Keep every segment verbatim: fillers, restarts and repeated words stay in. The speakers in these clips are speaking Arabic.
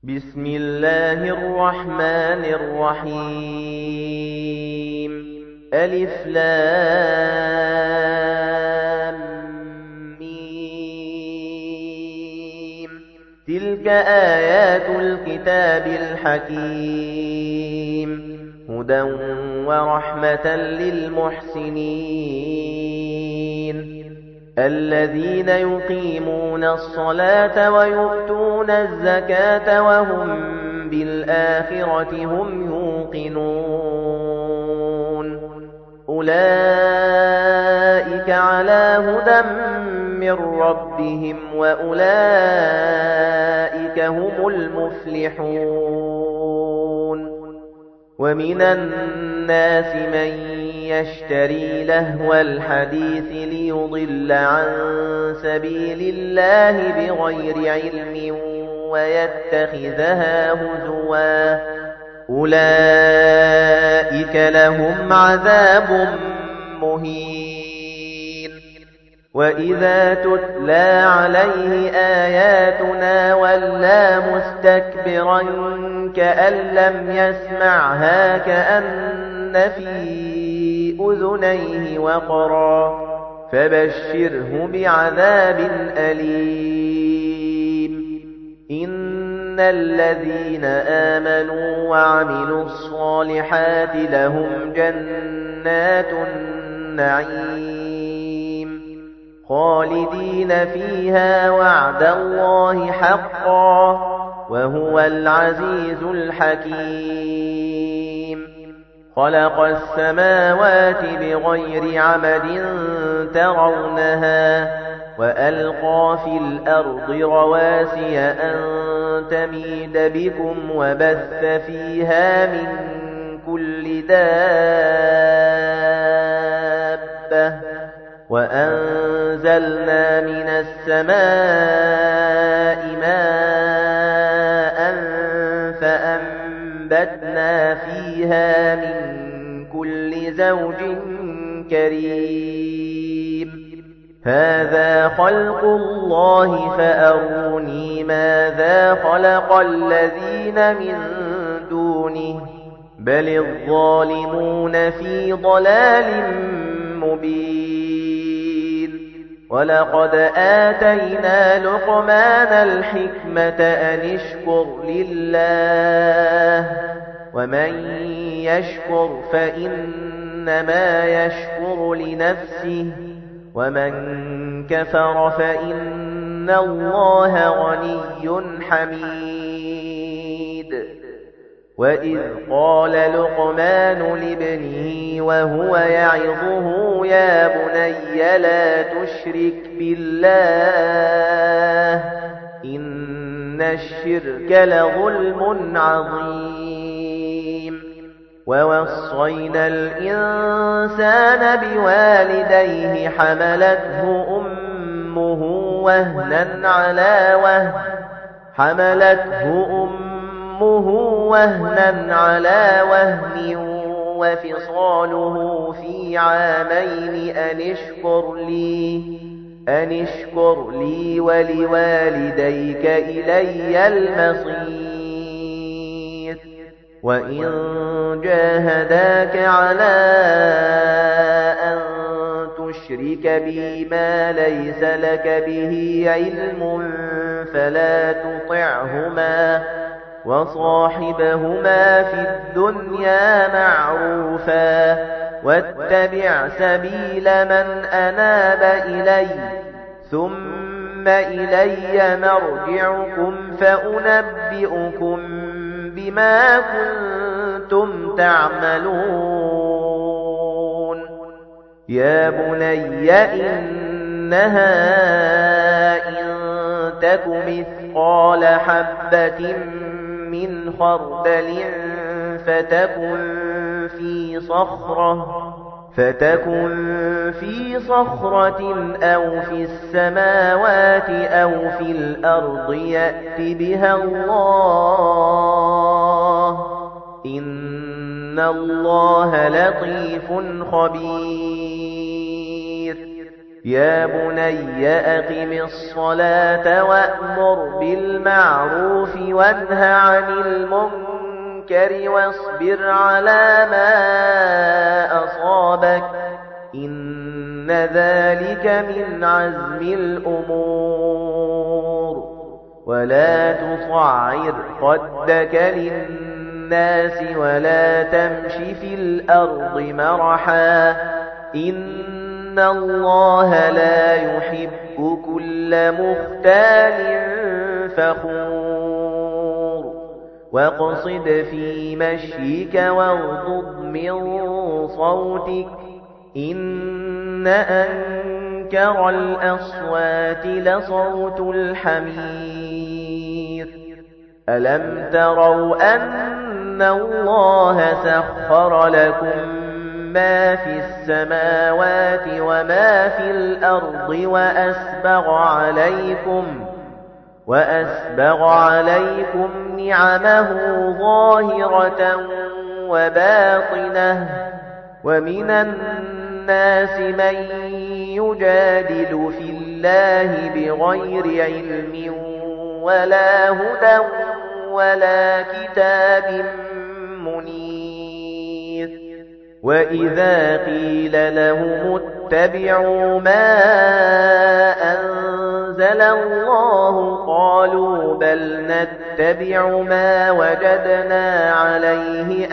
بسم الله الرحمن الرحيم ألف لام ميم تلك آيات الكتاب الحكيم هدى ورحمة للمحسنين الذين يقيمون الصلاة ويؤتون الزكاة وهم بالآخرة هم يوقنون أولئك على هدى من ربهم وأولئك هم المفلحون ومن الناس من يشتري لهو الحديث ليضل عن سبيل الله بغير علم ويتخذها هزوا أولئك لهم عذاب مهين وإذا تتلى عليه آياتنا ولى مستكبرا كأن لم يسمعها كأن في أذنيه وقرا فبشره بعذاب أليم إن الذين آمنوا وعملوا الصالحات لهم جنات النعيم خالدين فيها وعد الله حقا وهو العزيز الحكيم خلق السماوات بغير عمد ترونها وألقى في الأرض رواسي أن تميد بكم وبث فيها من كل دابة وأنزلنا من السماء ماء فأنبتنا فيها من كل زوج كريم هذا خلق الله فأروني ماذا خلق الذين من دونه بل الظالمون في ضلال مبين ولقد آتينا لقمان الحكمة أن اشكر لله ومن يشكر فإنما يشكر لنفسه ومن كفر فإن الله غني حميد وإذ قال لقمان لابنه وهو يعظه يا بني لا تشرك بالله إن الشرك لظلم عظيم ووصينا الإنسان بوالديه حملته أمه وهنا على وهن حملته أمه وهنا على وهن وفصاله في عامين أن اشكر لي أن اشكر لي ولوالديك إلي المصير وإن جاهداك على أن تشرك بي ما ليس لك به علم فلا تطعهما وصاحبهما في الدنيا معروفا واتبع سبيل من أناب إلي ثم إلي مرجعكم فأنبئكم بما كنتم تعملون يا بني إنها إن تك مثقال حبة من خردل فتكن في صخرة فتكن في صخرة أو في السماوات أو في الأرض يأت بها الله إن الله لطيف خبير يا بني أقم الصلاة وأمر بالمعروف وانه عن المنكر واصبر على ما أصابك إن ذلك من عزم الأمور ولا تصعر خدك للناس ولا تمش في الأرض مرحا إن الله لا يحب كل مختال فخور واقصد في مشيك واغضض من صوتك إن أنكر الأصوات لصوت الحمير ألم تروا أن الله سخر لكم ما في السماوات وما في الأرض وأسبغ عليكم وأسبغ عليكم نعمه ظاهرة وباطنة ومن الناس من يجادل في الله بغير علم ولا هدى ولا كتاب منير وإذا قيل لهم اتبعوا ما أنزل الله قالوا بل نتبع ما وجدنا عليه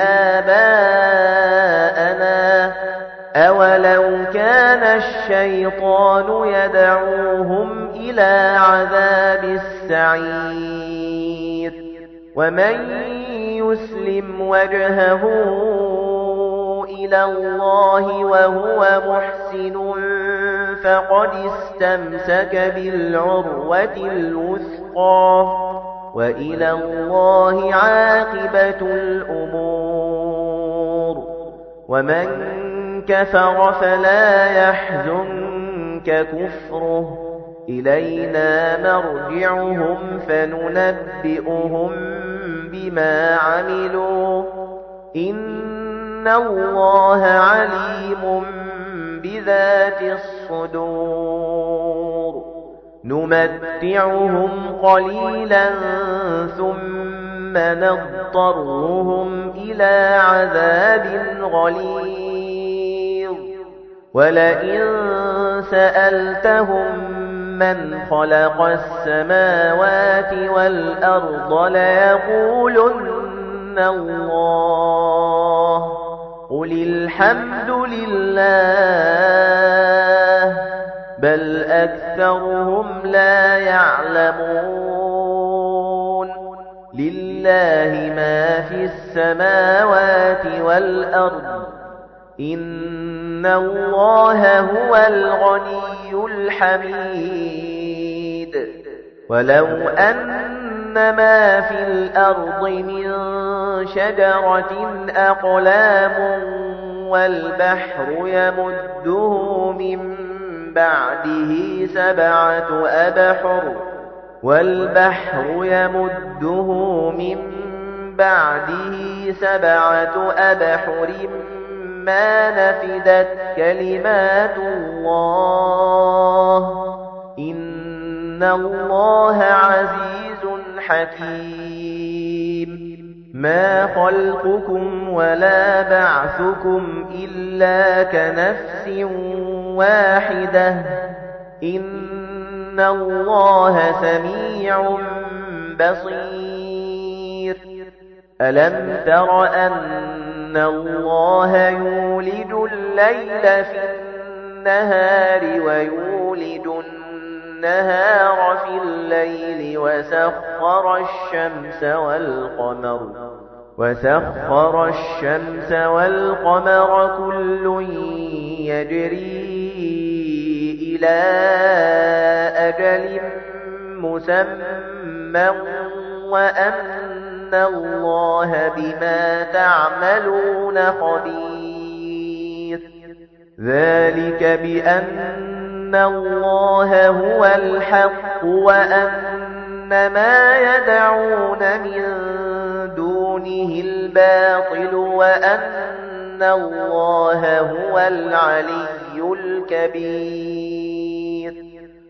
آباءنا أولو كان الشيطان يدعوهم إلى عذاب السعير ومن يسلم وجهه إلى الله وهو محسن فقد استمسك بالعروة الوثقى وإلى الله عاقبة الأمور ومن كفر فلا يحزنك كفره إلينا مرجعهم فننبئهم بما عملوا إن الله عليم بذات الصدور نمتعهم قليلا ثم نضطرهم إلى عذاب غليظ ولئن سألتهم من خلق السماوات والأرض ليقولن الله قل الحمد لله بل أكثرهم لا يعلمون لله ما في السماوات والأرض إن الله هو الغني الحميد ولو أن ما في الأرض من شجرة أقلام والبحر يمده من بعده سبعة أبحر والبحر يمده من بعده سبعة أبحر ما نفدت كلمات الله إن الله عزيز حكيم ما خلقكم ولا بعثكم إلا كنفس واحدة إن الله سميع بصير ألم تر أن الله يولد الليل في النهار ويولد النهار في الليل وسخر الشمس والقمر وسخر الشمس والقمر كل يجري إلى أجل مسمى وأن الله بما تعملون خبير ذلك بأن الله هو الحق وأن ما يدعون من دونه الباطل وأن الله هو العلي الكبير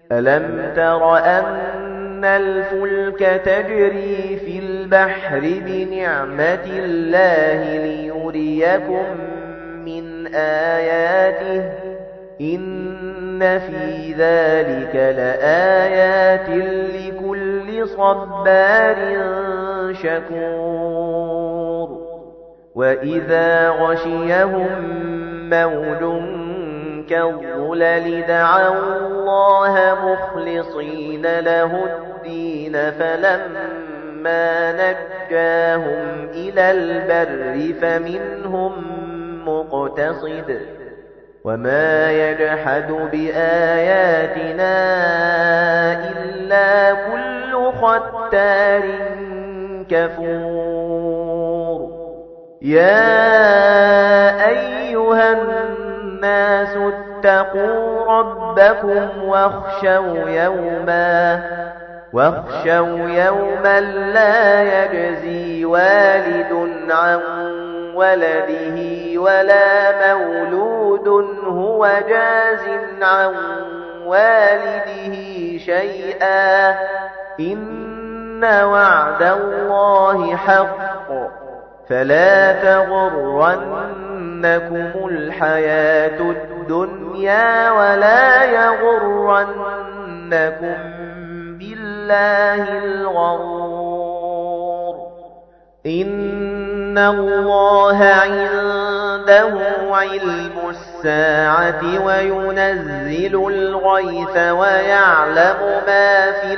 أَلَمْ تَرَ أَنَّ الْفُلْكَ تَجْرِي فِي الْبَحْرِ بِنِعْمَتِ اللَّهِ لِيُرِيَكُم مِّنْ آيَاتِهِ إِنَّ فِي ذَلِكَ لَآيَاتٍ لِكُلِّ صَبَّارٍ شَكُورٍ وَإِذَا غَشِيَهُم مَّوْجٌ كَالظُّلَلِ دَعَوُا اللَّهَ مُخْلِصِينَ لَهُ الدِّينَ فَلَمَّا نَجَّاهُمْ إِلَى الْبَرِّ فَمِنْهُم مُّقْتَصِدٌ وَمَا يَجْحَدُ بِآيَاتِنَا إِلَّا كُلُّ خَتَّارٍ كَفُورٍ يَا أَيُّهَا النَّاسُ اتَّقُوا رَبَّكُمْ وَاخْشَوْا يَوْمًا وَاخْشَوْا يَوْمًا لَّا يَجْزِي وَالِدٌ عَن وَلَدِهِ وَلَا مَوْلُودٌ هُوَ جَازٍ عَن وَالِدِهِ شَيْئًا ۚ إِنَّ وَعْدَ اللَّهِ حَقٌّ فَلَا تَغُرَّنَّكُمُ الْحَيَاةُ الدُّنْيَا وَلَا يَغُرَّنَّكُم بِاللَّهِ الْغَرُورُ إِنَّ اللَّهَ عِندَهُ عِلْمُ السَّاعَةِ وَيُنَزِّلُ الْغَيْثَ وَيَعْلَمُ مَا فِي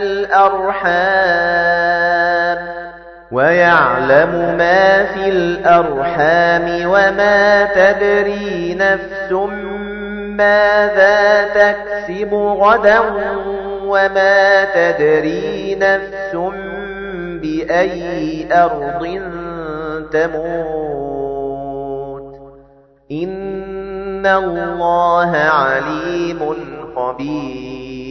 الْأَرْحَامِ وَيَعْلَمُ مَا فِي الْأَرْحَامِ وَمَا تَدْرِي نَفْسٌ مَاذَا تَكْسِبُ غَدًا وَمَا تَدْرِي نَفْسٌ بِأَيِّ أَرْضٍ تَمُوتُ إِنَّ اللَّهَ عَلِيمٌ خَبِيرٌ